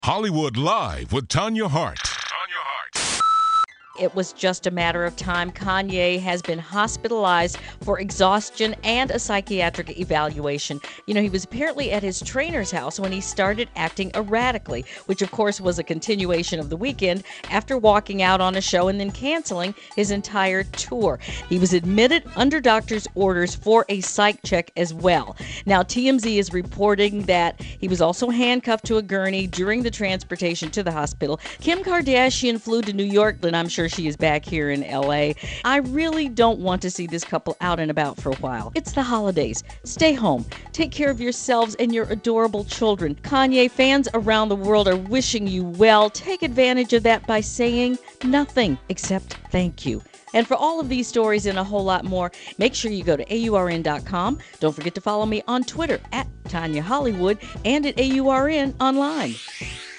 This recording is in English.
Hollywood Live with Tanya Hart. It was just a matter of time. Kanye has been hospitalized for exhaustion and a psychiatric evaluation. You know, he was apparently at his trainer's house when he started acting erratically, which of course was a continuation of the weekend after walking out on a show and then canceling his entire tour. He was admitted under doctor's orders for a psych check as well. Now, TMZ is reporting that he was also handcuffed to a gurney during the transportation to the hospital. Kim Kardashian flew to New York, and I'm sure she is back here in LA. I really don't want to see this couple out and about for a while. It's the holidays. Stay home. Take care of yourselves and your adorable children. Kanye fans around the world are wishing you well. Take advantage of that by saying nothing except thank you. And for all of these stories and a whole lot more, make sure you go to AURN.com. Don't forget to follow me on Twitter at Tanya Hollywood and at AURN online.